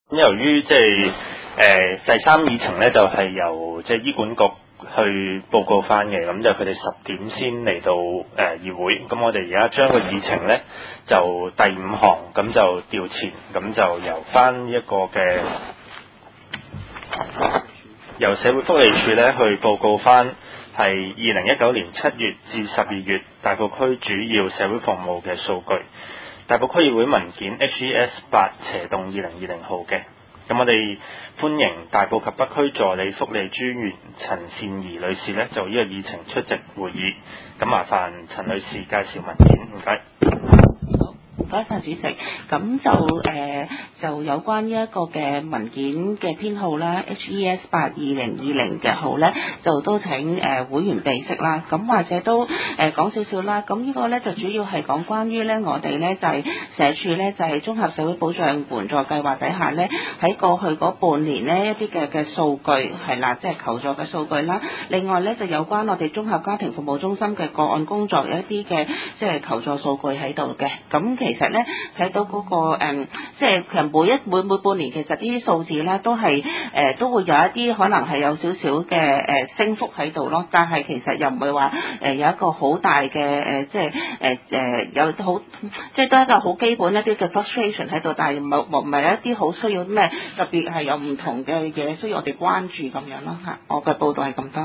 由於第三議程咧就係由醫管局去報告翻嘅，咁就佢哋10點先嚟到議會，咁我哋而家將個議程咧就第5項咁就調前，咁就由翻一個嘅由社會福利署咧去報告翻係2019年7月至12月大埔區主要社會服務嘅數據。大埔區議會文件 HES8/2020 號嘅，咁我哋歡迎大埔及北區助理福利專員陳善儀女士咧就呢個議程出席會議，咁麻煩陳女士介紹文件，唔該。 唔該晒主席，咁就有關呢一個嘅文件嘅編號啦 HES8/2020 嘅號咧，就都請會員備悉啦。咁或者都講少少啦。咁呢個咧就主要係講關於咧我哋咧就係社署咧就係綜合社會保障援助計劃底下咧喺過去嗰半年呢一啲嘅數據係啦，即係求助嘅數據啦。另外咧就有關我哋綜合家庭服務中心嘅個案工作有一啲嘅即係求助數據喺度嘅。咁其實咧睇到嗰個即係其實每半年其實呢啲數字咧都係都會有一啲可能係有少少嘅升幅喺度咯，但係其實又唔係話有一個好大嘅即係有好即係都係一個好基本一啲嘅 frustration 喺度，但係唔係一啲好需要咩特別係有唔同嘅嘢需要我哋關注咁樣咯嚇。我嘅報道係咁多。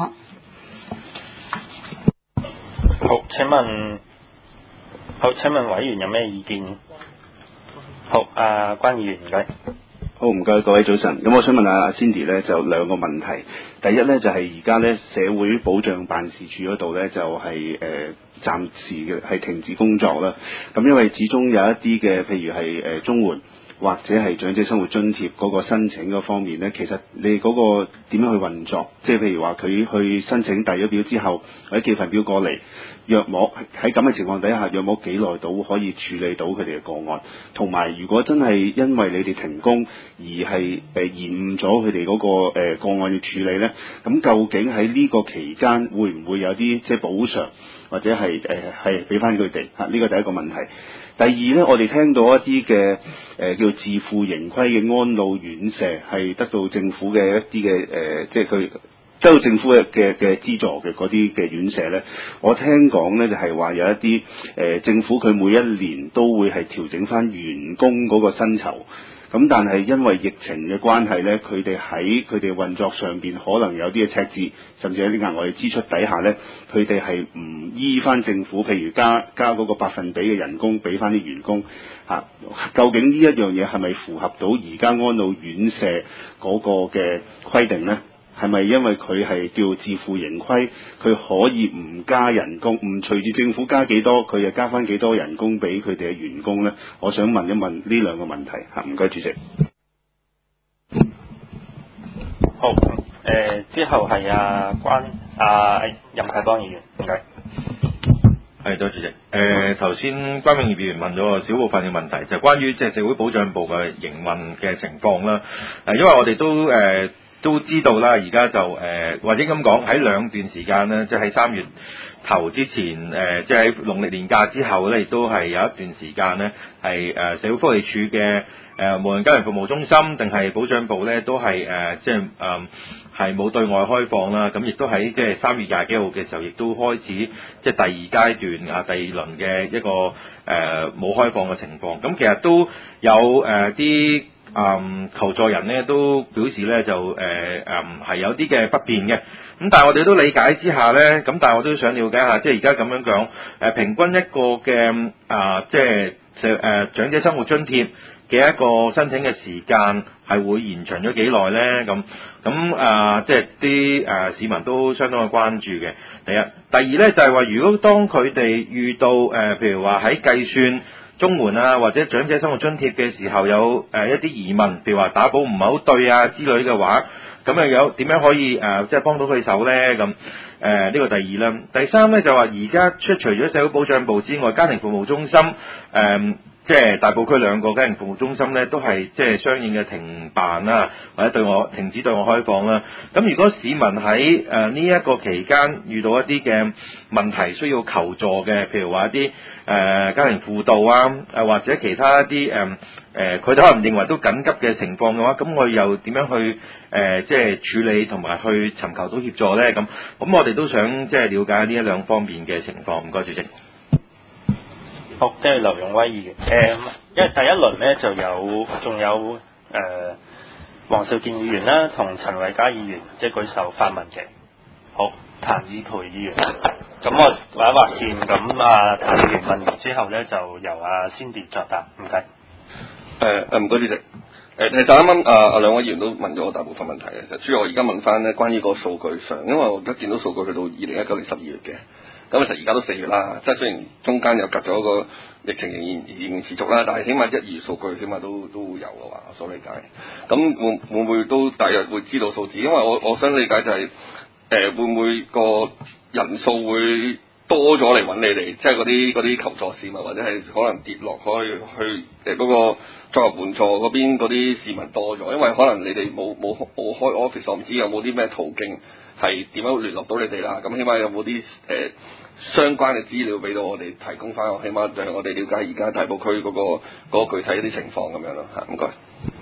好，請問委員有咩意見？好，關議員唔該。 好，唔該各位早晨。咁我想問阿 Cindy 咧就兩個問題。第一咧就係而家咧社會保障辦事處嗰度咧就係暫時嘅係停止工作啦。咁因為始終有一啲嘅譬如係綜援或者係長者生活津貼嗰個申請嗰方面咧，其實你嗰個點樣去運作？即係譬如話佢去申請遞咗表之後，或者寄份表過嚟，約莫喺咁嘅情況底下，約莫幾耐到可以處理到佢哋嘅個案？同埋如果真係因為你哋停工而係延誤咗佢哋嗰個個案要處理咧，咁究竟喺呢個期間會唔會有啲即係補償或者係俾翻佢哋？呢個第一個問題。第二咧，我哋聽到一啲嘅叫自負盈虧嘅安老院舍係得到政府嘅一啲嘅即係佢得到政府嘅資助嘅嗰啲嘅院舍咧，我聽講咧就係話有一啲政府佢每一年都會係調整翻員工嗰個薪酬。咁但係因為疫情嘅關係咧，佢哋喺佢哋運作上邊可能有啲嘅赤字，甚至有啲額外嘅支出底下咧，佢哋係唔依翻政府，譬如加嗰個百分比嘅人工俾翻啲員工嚇。究竟呢一樣嘢係咪符合到而家安老院舍嗰個嘅規定咧？係咪因為佢係叫自負盈虧，佢可以唔加人工，唔隨住政府加幾多，佢就加翻幾多人工俾佢哋嘅員工咧？我想問一問呢兩個問題嚇，唔該主席。 好，之後係任啟邦議員，唔該。 係，多謝主席。頭先關永業議員問咗個小部分嘅問題，就關於即係社會保障部嘅營運嘅情況啦。因為我哋都知道啦，而家就或者咁講，喺兩段時間呢，即係喺3月頭之前，即係喺農曆年假之後咧，亦都係有一段時間呢，係社會福利署嘅無論家庭服務中心定係保障部咧，都係即係係冇對外開放啦。咁亦都喺即係3月20幾號嘅時候，亦都開始即係第二階段第二輪嘅一個冇開放嘅情況。咁其實都有啲求助人咧都表示咧就係有啲嘅不便嘅。咁但係我哋都理解之下咧，咁但係我都想了解下，即係而家咁樣講平均一個嘅即係長者生活津貼嘅一個申請嘅時間係會延長咗幾耐咧？咁即係啲市民都相當嘅關注嘅。第一，第二咧就係話，如果當佢哋遇到譬如話喺計算綜援或者長者生活津貼嘅時候有一啲疑問，譬如話打補唔係好對之類嘅話，咁有點樣可以即係幫到佢手咧？咁呢個第二啦。第三咧就話而家除咗社會保障部之外，家庭服務中心即係大埔區兩個家庭服務中心咧，都係即係相應嘅停辦啦，或者停止對外開放啦。咁如果市民喺呢一個期間遇到一啲嘅問題需要求助嘅，譬如話一啲家庭輔導啊，或者其他一啲佢哋可能認為都緊急嘅情況嘅話，咁我又點樣去即係處理同埋去尋求到協助咧？咁我哋都想即係了解呢一兩方面嘅情況。唔該，主席。 好，即係劉勇威議員。因為第一輪咧仲有黃兆健議員啦，同陳偉嘉議員即係舉手發問嘅。好，譚以培議員。咁我畫一畫線，咁譚議員問完之後咧，就由Cindy 作答。唔該。 唔該主席。其實啱啱兩位議員都問咗我大部分問題嘅，主要我而家問翻咧關於個數據上，因為我而家見到數據去到2019年12月嘅。咁其實而家都4月啦，即係雖然中間又隔咗個疫情仍然持續啦，但係起碼1、2月數據起碼都會有嘅話，我所理解。咁會唔會都大約會知道數字？因為我想理解就係、會唔會個人數會多咗嚟揾你哋，即係嗰啲求助市民，或者係可能跌落去嗰個綜合援助嗰邊嗰啲市民多咗，因為可能你哋冇開 office， 我唔知有冇啲咩途徑係點樣聯絡到你哋啦。咁起碼有冇啲相關嘅資料俾到我哋提供翻，起碼讓我哋了解而家大埔區嗰個具體一啲情況咁樣咯嚇。唔該。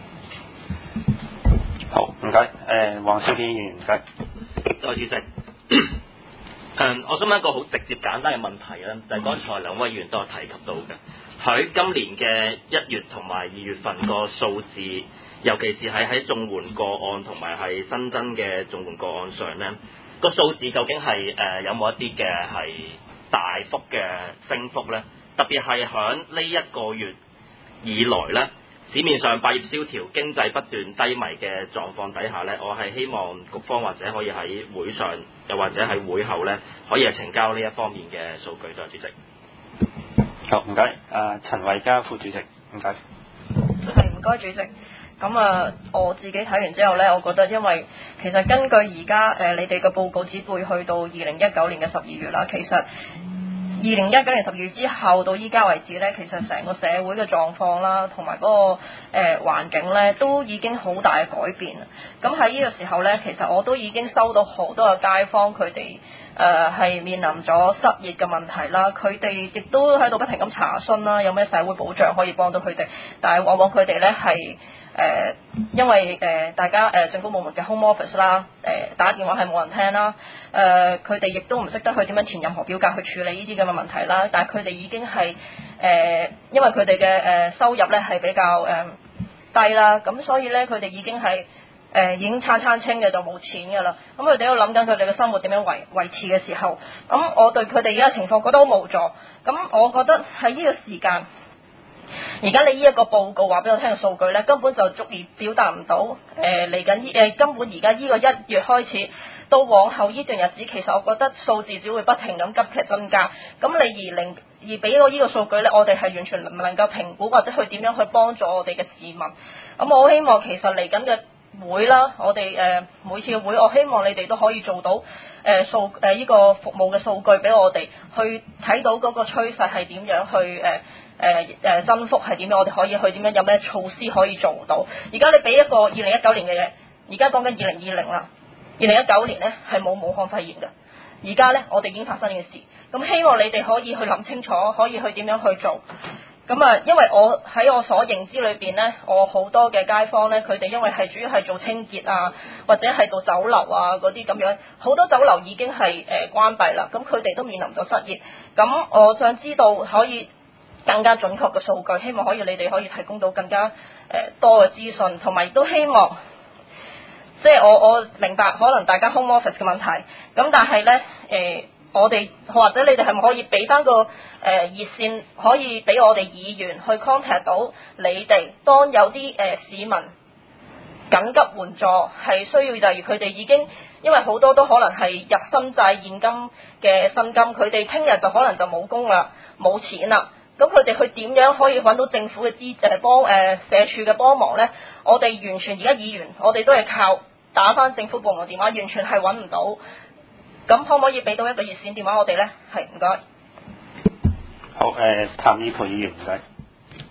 好，唔該。黃兆健議員，唔該。 多謝主席。我想問一個好直接簡單嘅問題啦，就係剛才兩位議員都有提及到嘅，喺今年嘅1月同埋2月份個數字，尤其是係喺綜援個案同埋係新增嘅綜援個案上咧，個數字究竟係有冇一啲嘅係大幅嘅升幅咧？特別係響呢一個月以來咧，市面上百業蕭條、經濟不斷低迷嘅狀況底下咧，我係希望局方或者可以喺會上，又或者喺會後咧，可以係呈交呢一方面嘅數據。多謝主席。 好，唔該。陳偉嘉副主席，唔該。 係，唔該主席。咁我自己睇完之後咧，我覺得因為其實根據而家你哋嘅報告指背去到2019年嘅12月啦，其實2019年12月之後到依家為止咧，其實成個社會嘅狀況啦，同埋嗰個環境咧，都已經好大嘅改變。咁喺呢個時候咧，其實我都已經收到好多嘅街坊，佢哋係面臨咗失業嘅問題啦，佢哋亦都喺度不停咁查詢啦，有咩社會保障可以幫到佢哋，但係往往佢哋咧係因為大家政府部門嘅 home office 啦，打電話係冇人聽啦，佢哋亦都唔識得去點樣填任何表格去處理呢啲咁嘅問題啦，但係佢哋已經係因為佢哋嘅收入咧係比較低啦，咁所以咧佢哋已經係已經餐清嘅，就冇錢㗎啦。咁佢哋喺度諗緊佢哋嘅生活點樣維持嘅時候，咁我對佢哋而家嘅情況覺得好無助。咁我覺得喺呢個時間，而家你呢一個報告話俾我聽嘅數據咧，根本就足以表達唔到嚟緊根本而家呢個1月開始到往後呢段日子，其實我覺得數字只會不停咁急劇增加。咁你而俾我呢個數據咧，我哋係完全唔能夠評估或者去點樣去幫助我哋嘅市民。咁我好希望其實嚟緊嘅會啦，我哋每次嘅會，我希望你哋都可以做到呢個服務嘅數據俾我哋去睇到嗰個趨勢係點樣去增幅係點樣，我哋可以去點樣，有咩措施可以做到。而家你俾一個2019年嘅嘢，而家講緊2020啦，2019年咧係冇武漢肺炎嘅，而家咧我哋已經發生呢件事，咁希望你哋可以去諗清楚，可以去點樣去做。咁因為我喺我所認知裏邊咧，我好多嘅街坊咧，佢哋因為係主要係做清潔啊，或者係做酒樓啊嗰啲咁樣，好多酒樓已經係關閉啦，咁佢哋都面臨咗失業。咁我想知道可以更加準確嘅數據，希望可以你哋可以提供到更加多嘅資訊，同埋亦都希望，即係我明白可能大家 home office 嘅問題，咁但係咧我哋或者你哋係咪可以俾翻個熱線，可以俾我哋議員去 contact 到你哋，當有啲市民緊急援助係需要，例如佢哋已經因為好多都可能係入新制現金嘅薪金，佢哋聽日就可能就冇工啦，冇錢啦，咁佢哋去點樣可以揾到政府嘅幫社署嘅幫忙呢？我哋完全而家議員，我哋都係靠打翻政府部門電話，完全係揾唔到。咁可唔可以俾到一個熱線電話我哋呢？係，唔該。 好，譚以培議員，唔該。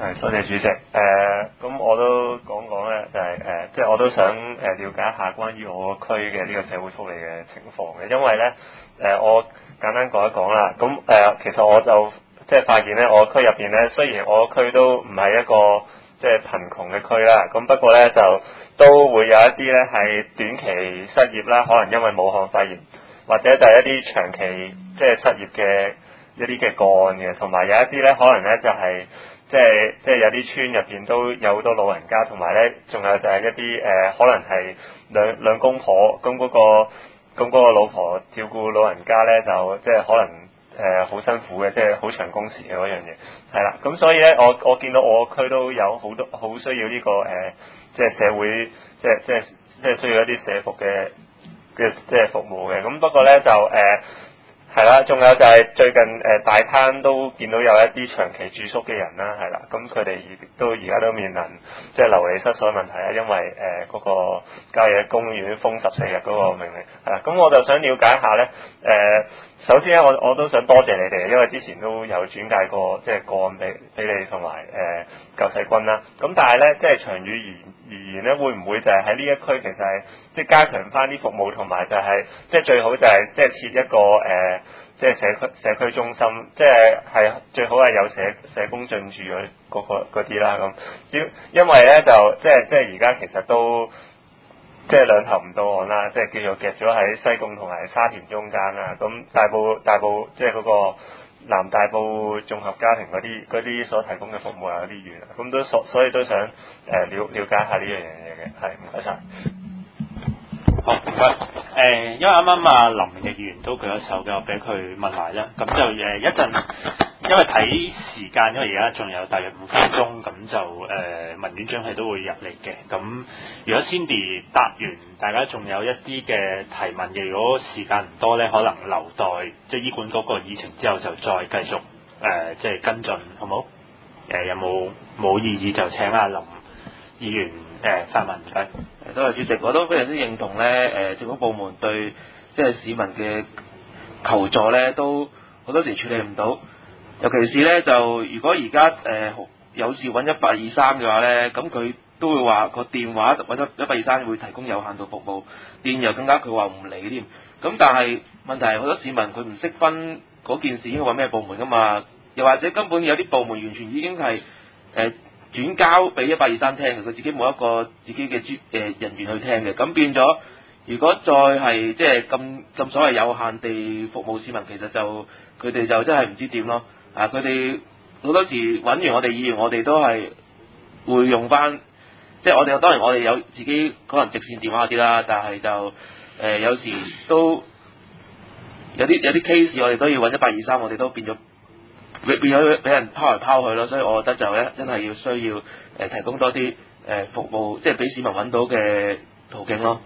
係，多謝主席。咁我都講咧，就係即係我都想了解一下關於我個區嘅呢個社會福利嘅情況嘅，因為咧我簡單講一講啦。咁其實我就即係發現咧，我區入邊咧，雖然我區都唔係一個即係貧窮嘅區啦，咁不過咧就都會有一啲咧係短期失業啦，可能因為武漢肺炎，或者就係一啲長期即係失業嘅一啲嘅個案嘅，同埋有一啲咧可能咧就係即係有啲村入邊都有好多老人家，同埋咧仲有就係一啲可能係兩公婆，咁嗰個老婆照顧老人家咧就即係可能好辛苦嘅，即係好長工時嘅嗰樣嘢，係啦。咁所以咧我見到我區都有好多好需要呢個即係社會即係需要一啲社服嘅即係服務嘅。咁不過咧就係啦，仲有就係最近大灘都見到有一啲長期住宿嘅人啦，係啦，咁佢哋而家都面臨即係流離失所問題啦，因為嗰個郊野公園封14日嗰個命令，係啦，咁我就想了解一下咧，首先咧我都想多謝你哋，因為之前都有轉介過即係個案俾你同埋救世軍啦，咁但係咧即係長遠而言咧，會唔會就係喺呢一區其實係即係加強翻啲服務，同埋就係即係最好就係即係設一個即係社區中心，即係最好係有社工進駐嗰啲啦咁。因為咧就即係而家其實都即係兩頭唔到岸啦，即係叫做夾咗喺西貢同埋沙田中間啦。咁大埔即係嗰個南大埔綜合家庭嗰啲所提供嘅服務有啲遠，咁都所以都想了解下呢樣嘢嘅，係唔該晒。 好，唔該。因為啱啱阿林嘅議員都舉咗手嘅，我俾佢問埋啦。咁就一陣，因為睇時間，因為而家仲有大約5分鐘，咁就文院長佢都會入嚟嘅。咁如果 Cindy 答完，大家仲有一啲嘅提問嘅，如果時間唔多咧，可能留待即係醫管局個議程之後就再繼續即係跟進，好冇？有冇異議就請阿林議員發問，唔該。 多謝主席，我都非常之認同咧，政府部門對即係市民嘅求助咧，都好多時處理唔到，尤其是咧就如果而家有事揾1823嘅話咧，咁佢都會話個電話揾咗1823會提供有限度服務，電郵更加佢話唔理添。咁但係問題係好多市民佢唔識分嗰件事應該揾咩部門噶嘛，又或者根本有啲部門完全已經係轉交俾1823聽嘅，佢自己冇一個自己嘅人員去聽嘅，咁變咗如果再係即係咁所謂有限地服務市民，其實就佢哋就真係唔知點咯。佢哋好多時揾完我哋議員，我哋都係會用翻，即係我哋當然我哋有自己可能直線電話嗰啲啦，但係就有時都有啲 case 我哋都要揾1823，我哋都變咗俾人拋嚟拋去咯，所以我覺得就真係要需要提供多啲服務，即係俾市民揾到嘅途徑咯。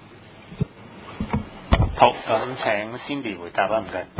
好，咁請 Cindy 回答啦，唔該。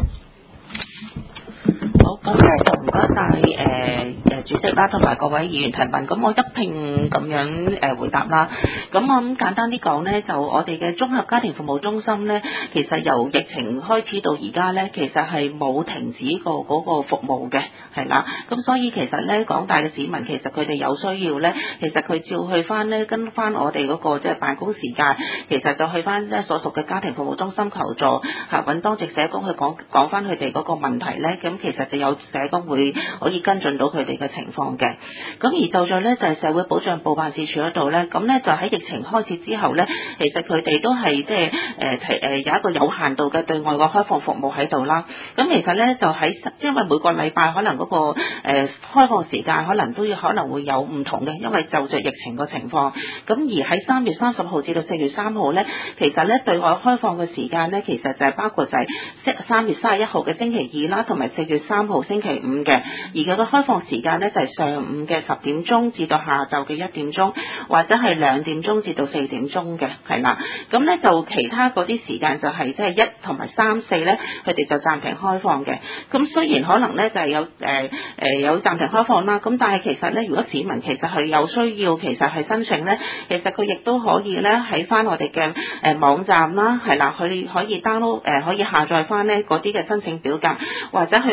好，咁就唔該晒主席啦，同埋各位議員提問。咁我一併咁樣回答啦。咁我咁簡單啲講呢，就我哋嘅綜合家庭服務中心呢，其實由疫情開始到而家呢，其實係冇停止過嗰個服務嘅，係啦。咁所以其實呢，廣大嘅市民其實佢哋有需要呢，其實佢照去翻呢，跟翻我哋嗰個即係辦公時間，其實就去翻即係所屬嘅家庭服務中心求助，揾當值社工去講翻佢哋嗰個問題呢。咁其實就有社工會可以跟進到佢哋嘅情況嘅。咁而就在呢，就係社會保障部辦事處嗰度呢，咁呢就喺疫情開始之後呢，其實佢哋都係即係有一個有限度嘅對外嘅開放服務喺度啦。咁其實呢，就喺因為每個禮拜可能嗰個開放時間可能會有唔同嘅，因為就着疫情個情況。咁而喺3月30號至到4月3號呢，其實呢對外開放嘅時間呢，其實就係包括就係3月31號嘅星期二啦，同埋4月3號星期5嘅。而佢嘅開放時間呢，就係上午嘅10點鐘至到下晝嘅1點鐘，或者係2點鐘至到4點鐘嘅，係啦。咁呢就其他嗰啲時間就係即係1同埋3、4呢，佢哋就暫停開放嘅。咁雖然可能呢就係有暫停開放啦，咁但係其實呢，如果市民其實係有需要，其實係申請呢，其實佢亦都可以呢喺翻我哋嘅網站啦，係啦，佢可以 download 可以下載翻呢嗰啲嘅申請表格，或者去翻我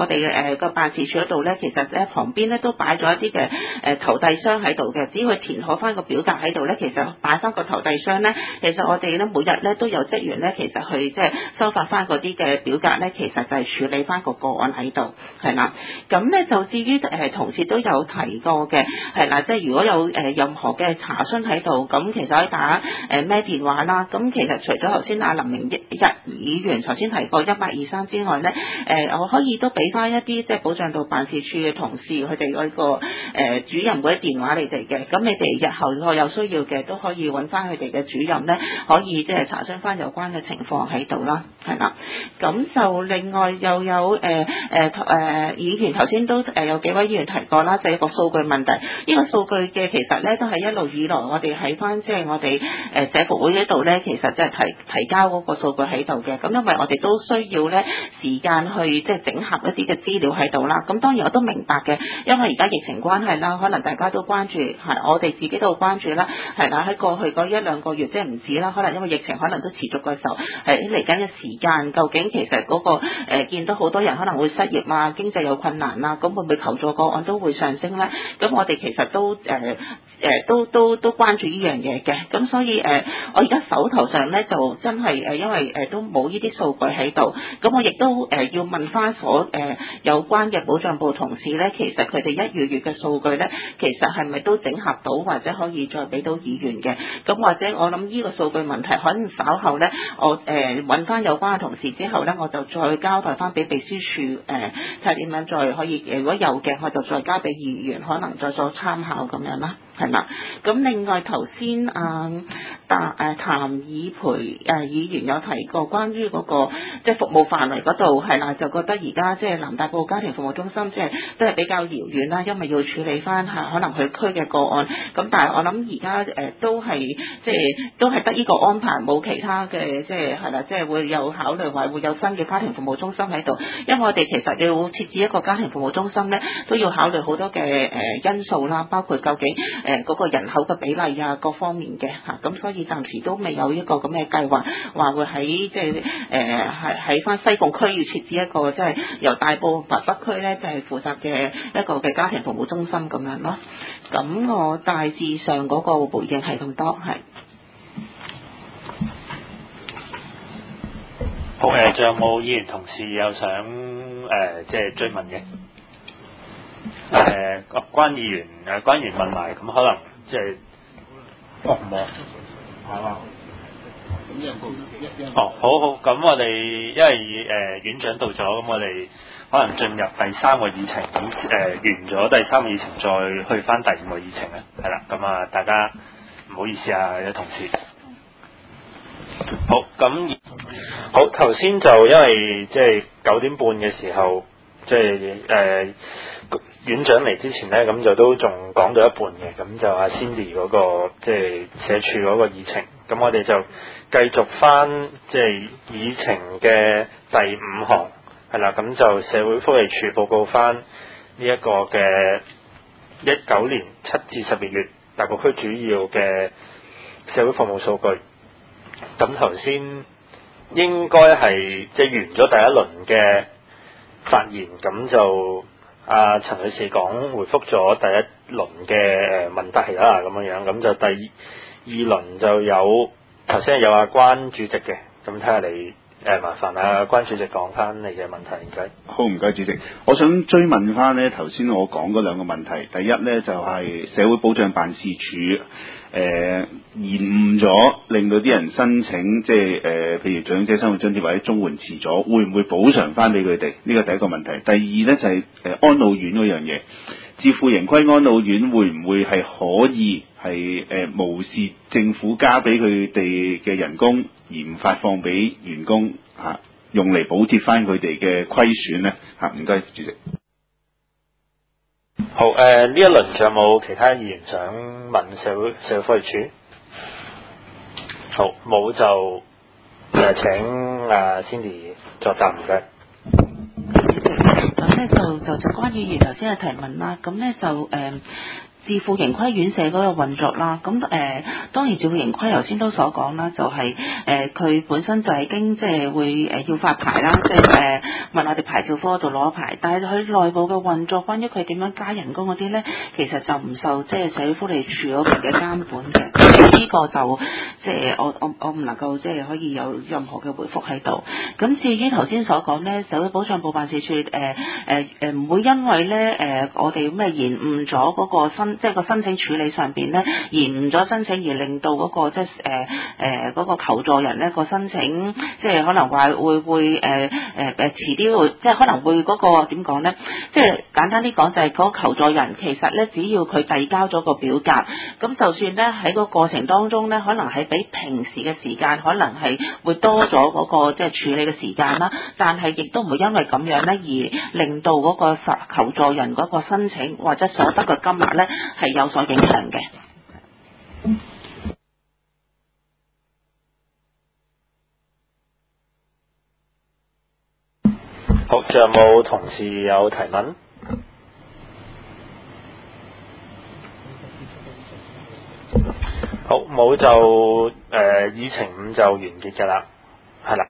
哋個辦事處嗰度咧，其實咧旁邊咧都擺咗一啲嘅投遞箱喺度嘅，只要佢填好翻個表格喺度咧，其實擺翻個投遞箱咧，其實我哋咧每日咧都有職員咧，其實去即係收發翻嗰啲嘅表格咧，其實就係處理翻個個案喺度，係啦。咁咧就至於同事都有提過嘅，係啦，即係如果有任何嘅查詢喺度，咁其實可以打咩電話啦。咁其實除咗頭先阿林明一議員頭先提過1823之外咧，我可以都俾翻一啲即係保障到辦事處嘅同事佢哋嗰個主任嗰啲電話你哋嘅，咁你哋日後如果有需要嘅都可以揾翻佢哋嘅主任咧，可以即係查詢翻有關嘅情況喺度啦，係啦。咁就另外又有議員頭先都有幾位議員提過啦，就係一個數據問題。呢個數據嘅其實咧都係一路以來我哋喺翻即係我哋社服會嗰度咧，其實即係提交嗰個數據喺度嘅。咁因為我哋都需要咧時間去即係整合一啲嘅資料喺度啦。咁當然我都明白嘅，因為而家疫情關係啦，可能大家都關注，係我哋自己都關注啦，係啦，喺過去嗰1-2個月即係唔止啦，可能因為疫情可能都持續嘅時候，係嚟緊嘅時間，究竟其實嗰個見到好多人可能會失業啊，經濟有困難啊，咁會唔會求助個案都會上升咧？咁我哋其實都都關注呢樣嘢嘅。咁所以我而家手頭上咧就真係因為都冇呢啲數據喺度，咁我亦都要問翻有關嘅保障部同事咧，其實佢哋1月嘅數據咧，其實係咪都整合到或者可以再俾到議員嘅？咁或者我諗呢個數據問題可能稍後咧，我揾翻有關嘅同事之後咧，我就再交代翻俾秘書處睇下點樣再可以，如果有嘅我就再交俾議員，可能再做參考咁樣啦，係啦。咁另外頭先譚以培議員有提過關於嗰個即係服務範圍嗰度係啦，就覺得而家即係南大埔家庭服務中心即係都係比較遙遠啦，因為要處理翻可能佢區嘅個案。咁但係我諗而家都係即係都係得呢個安排，冇其他嘅即係係啦，即係會有考慮話會有新嘅家庭服務中心喺度，因為我哋其實要設置一個家庭服務中心咧，都要考慮好多嘅因素啦，包括究竟嗰個人口嘅比例啊，各方面嘅嚇，咁所以暫時都未有一個咁嘅計劃，話會喺即係喺翻西貢區要設置一個即係由大埔北區咧就係負責嘅一個嘅家庭服務中心咁樣咯。咁我大致上嗰個回應係咁多，係。 好仲有冇議員同事有想即係追問嘅？關議員問埋，咁可能即係好，咁我哋因為院長到咗，咁我哋可能進入第3個議程，咁完咗第3個議程，再去翻第5個議程咧，係啦，咁大家唔好意思啊，有同事。好，頭先就因為即係9點半嘅時候，即係院長嚟之前咧，咁就都仲講到一半嘅，咁就阿 Cindy 嗰個即係社署嗰個議程，咁我哋就繼續翻即係議程嘅第5項，係啦，咁就社會福利署報告翻呢一個嘅19年7至12月大埔區主要嘅社會服務數據。咁頭先應該係即係完咗第一輪嘅發言，咁就陳女士講回覆咗第一輪嘅問題啦，咁樣，咁就第二輪就有頭先係有關主席嘅，咁睇下你麻煩關主席講翻你嘅問題，唔該。 好，唔該主席，我想追問翻呢頭先我講嗰2個問題，第一呢，就係社會保障辦事處延誤咗，令到啲人申請即係譬如長者生活津貼或者綜援遲咗，會唔會補償翻俾佢哋？呢個第一個問題。第二呢，就係安老院嗰樣嘢，自負盈虧安老院會唔會係可以係無視政府加俾佢哋嘅人工而唔發放俾員工用嚟補貼翻佢哋嘅虧損呢？唔該主席。 好，呢一輪仲有冇其他議員想問社會福利署？好，冇就請Cindy 作答，唔該。 咁咧就關於議員頭先嘅提問啦，咁咧就自負盈虧院舍嗰個運作啦。咁當然自負盈虧頭先都所講啦，就係佢本身就係經即係會要發牌啦，即係問我哋牌照科度攞牌，但係佢內部嘅運作，關於佢點樣加人工嗰啲咧，其實就唔受即係社會福利署嗰邊嘅監管嘅。呢個就即係我唔能夠即係可以有任何嘅回覆喺度。咁至於頭先所講咧，社會保障部辦事處唔會因為咧我哋咩延誤咗嗰個即係個申請處理上邊咧延誤咗申請而令到嗰個即係嗰個求助人咧個申請即係可能話會遲啲會即係可能會嗰個點講咧？即係簡單啲講就係嗰個求助人其實咧只要佢遞交咗個表格，咁就算咧喺個過程當中咧，可能係比平時嘅時間可能係會多咗嗰個即係處理嘅時間啦，但係亦都唔會因為咁樣咧而令到嗰個求助人嗰個申請或者所得嘅金額咧係有所影響嘅。 好，仲有冇同事有提問？好，冇就議程5就完結㗎啦。